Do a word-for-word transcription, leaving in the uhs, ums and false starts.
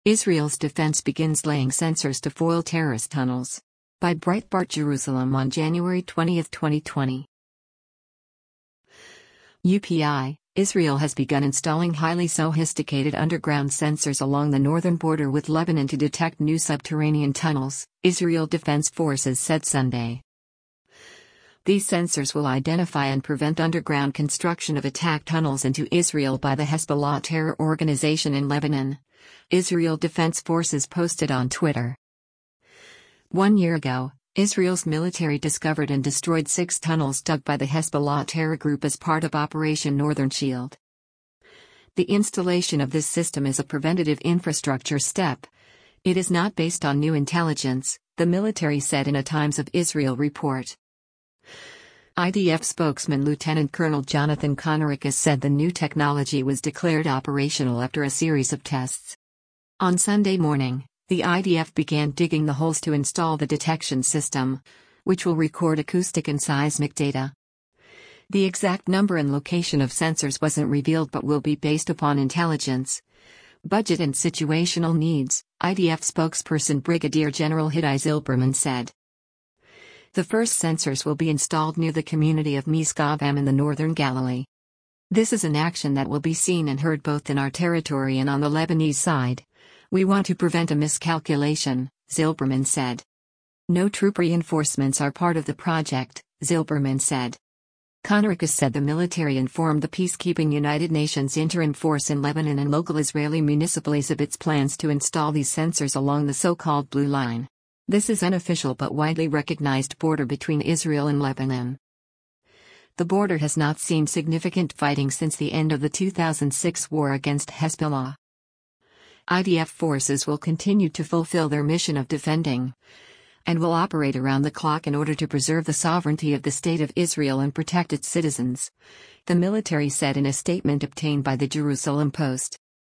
Israel's defense begins laying sensors to foil terrorist tunnels. By Breitbart Jerusalem on January twentieth, twenty twenty. U P I, Israel has begun installing highly sophisticated underground sensors along the northern border with Lebanon to detect new subterranean tunnels, Israel Defense Forces said Sunday. These sensors will identify and prevent underground construction of attack tunnels into Israel by the Hezbollah terror organization in Lebanon, Israel Defense Forces posted on Twitter. One year ago, Israel's military discovered and destroyed six tunnels dug by the Hezbollah terror group as part of Operation Northern Shield. The installation of this system is a preventative infrastructure step. It is not based on new intelligence, the military said in a Times of Israel report. I D F spokesman Lieutenant Colonel Jonathan Conaricus said the new technology was declared operational after a series of tests. On Sunday morning, the I D F began digging the holes to install the detection system, which will record acoustic and seismic data. The exact number and location of sensors wasn't revealed but will be based upon intelligence, budget and situational needs, I D F spokesperson Brigadier General Hiddai Zilberman said. The first sensors will be installed near the community of Misgavam in the northern Galilee. This is an action that will be seen and heard both in our territory and on the Lebanese side. We want to prevent a miscalculation, Zilberman said. No troop reinforcements are part of the project, Zilberman said. Conaricus said the military informed the peacekeeping United Nations interim force in Lebanon and local Israeli municipalities of its plans to install these sensors along the so-called Blue Line. This is unofficial but widely recognized border between Israel and Lebanon. The border has not seen significant fighting since the end of the two thousand six war against Hezbollah. I D F forces will continue to fulfill their mission of defending and will operate around the clock in order to preserve the sovereignty of the State of Israel and protect its citizens, the military said in a statement obtained by the Jerusalem Post.